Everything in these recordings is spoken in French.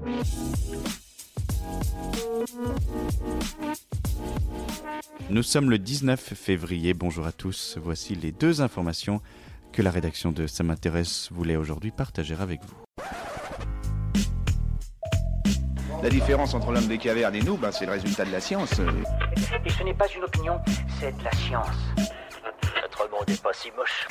Nous sommes le 19 février, bonjour à tous. Voici les deux informations que la rédaction de Ça m'intéresse voulait aujourd'hui partager avec vous. La différence entre l'homme des cavernes et nous, c'est le résultat de la science. Et ce n'est pas une opinion, c'est de la science. Notre monde n'est pas si moche.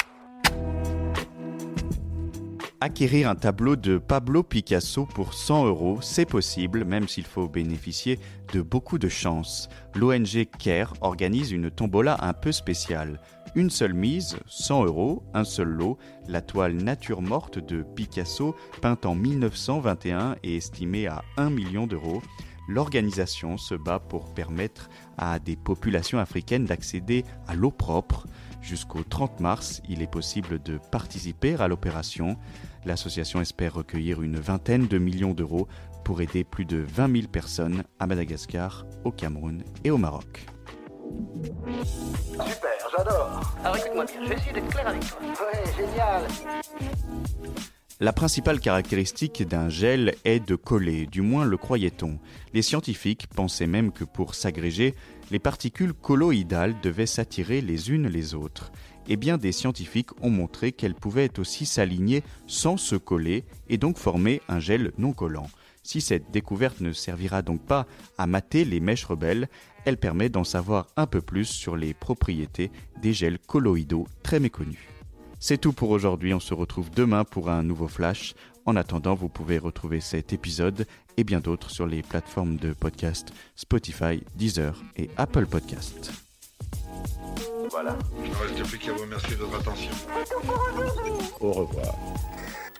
Acquérir un tableau de Pablo Picasso pour 100 €, c'est possible, même s'il faut bénéficier de beaucoup de chance. L'ONG CARE organise une tombola un peu spéciale. Une seule mise, 100 €, un seul lot, la toile Nature morte de Picasso, peinte en 1921 et estimée à 1 million d'euros. L'organisation se bat pour permettre à des populations africaines d'accéder à l'eau propre. Jusqu'au 30 mars, il est possible de participer à l'opération. L'association espère recueillir une vingtaine de millions d'euros pour aider plus de 20 000 personnes à Madagascar, au Cameroun et au Maroc. Super, j'adore. Alors écoute-moi bien, je vais essayer d'être clair avec toi. Ouais, génial. La principale caractéristique d'un gel est de coller, du moins le croyait-on. Les scientifiques pensaient même que pour s'agréger, les particules colloïdales devaient s'attirer les unes les autres. Et bien des scientifiques ont montré qu'elles pouvaient aussi s'aligner sans se coller et donc former un gel non collant. Si cette découverte ne servira donc pas à mater les mèches rebelles, elle permet d'en savoir un peu plus sur les propriétés des gels colloïdaux très méconnus. C'est tout pour aujourd'hui, on se retrouve demain pour un nouveau flash. En attendant, vous pouvez retrouver cet épisode et bien d'autres sur les plateformes de podcast Spotify, Deezer et Apple Podcast. Voilà. Il ne reste plus qu'à vous remercier de votre attention. Au revoir.